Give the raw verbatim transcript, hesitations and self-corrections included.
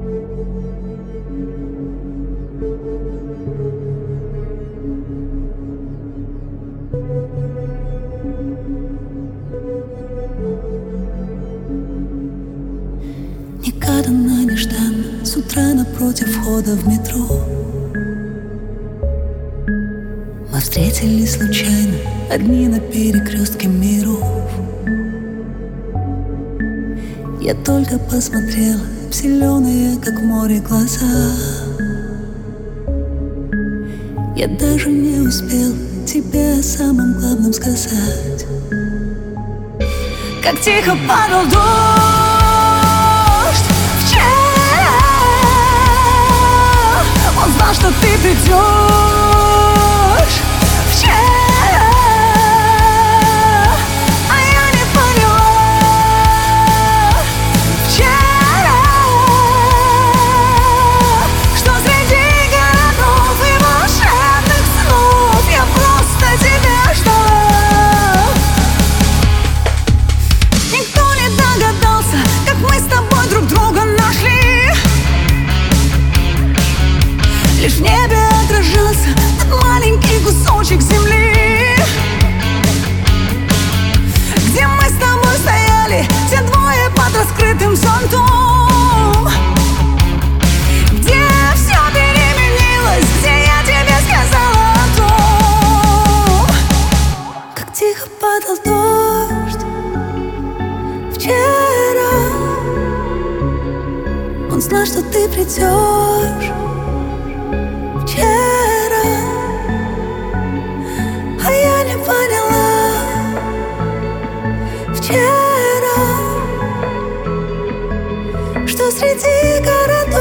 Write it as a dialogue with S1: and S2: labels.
S1: Негаданно, нежданно, с утра напротив входа в метро мы встретились случайно, одни на перекрестке миров. Я только посмотрела в зеленые, как море, глаза. Я даже не успела тебе о самом главном сказать. Как тихо падал дождь вчера, он знал, что ты придешь вчера, а я не поняла вчера, что среди городов и волшебных снов я просто тебя ждала. Никто не догадался, как мы с тобой друг друга нашли. Лишь в небе отражался тот маленький кусочек земли, где мы с тобой стояли, те двое под раскрытым зонтом, где все переменилось, где я тебе сказала о том. Как тихо падал дождь вчера, он знал, что ты придешь вчера, а я не поняла вчера, что среди городов